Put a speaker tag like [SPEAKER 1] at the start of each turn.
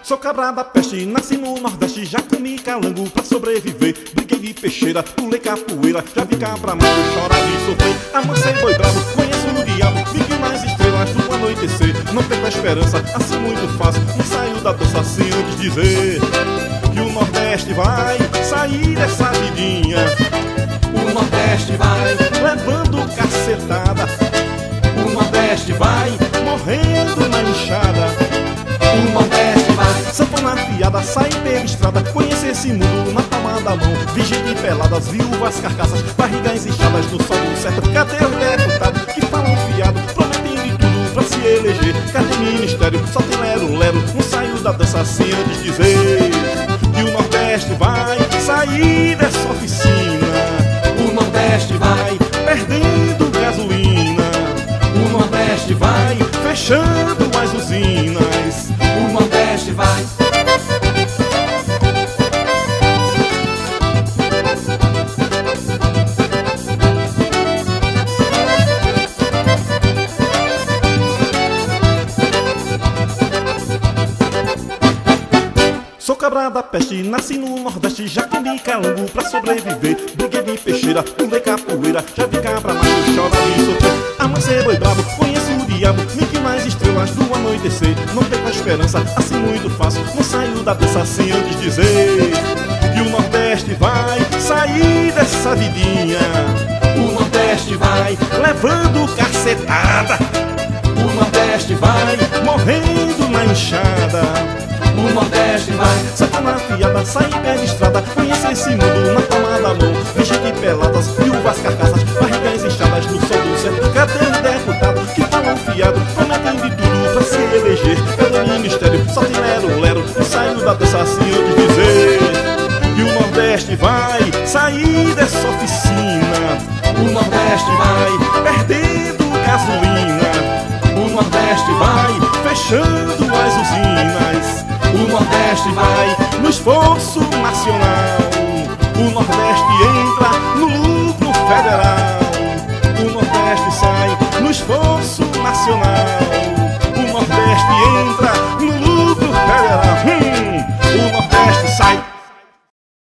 [SPEAKER 1] Sou cabra da peste, nasci no Nordeste, já comi calango pra sobreviver. Briguei de peixeira, pulei capoeira, já vi cabra macho chorar e sofrer. Amancei boi bravo, conheço o diabo, vi que nas estrelas do anoitecer. Não perco a esperança, assim muito fácil, não saio da doça assim antes de dizer que o Nordeste vai sair dessa vidinha. O Nordeste vai levando cacetada, o Nordeste vai morrendo na enxada. O Nordeste vai sanfona afiada, sair pela estrada, conhecer esse mundo na palma da mão. Vi gente peladas, viúvas, carcaças, barrigas inchadas no sol do sertão. Cadê os deputados que falam fiado, prometem de tudo pra se eleger? Cadê ministério? Só tem lero-lero, não saiu da dança assim antes de dizer que o Nordeste vai sair dessa oficina. O Nordeste vai perdendo gasolina. O Nordeste vai fechando as usinas. O Nordeste vai. Sou cabra da peste, nasci no Nordeste, já comi calango pra sobreviver. Briguei de peixeira, pulei capoeira, já vi cabra macho chorar e sofrer. Amancei boi bravo, conheço o diabo, vi que nas estrelas do anoitecer. Não perco a esperança, assim muito fácil, não saio da dança assim antes de dizer que o Nordeste vai sair dessa vidinha. O Nordeste vai levando cacetada, o Nordeste vai morrendo na enxada. O Nordeste vai sanfona afiada, sair pela estrada, conhecer esse mundo na palma da mão. Vi gente peladas, viúvas, carcaças, barrigas inchadas no sol do sertão. Cadê os deputados que falam fiado, prometem de tudo pra se eleger? Cadê o ministério? Só tem lero-lero, não saiu da dança assim antes de dizer que o Nordeste vai sair dessa oficina. O Nordeste vai perdendo gasolina. O Nordeste vai fechando as usinas. O Nordeste vai no esforço nacional. O Nordeste entra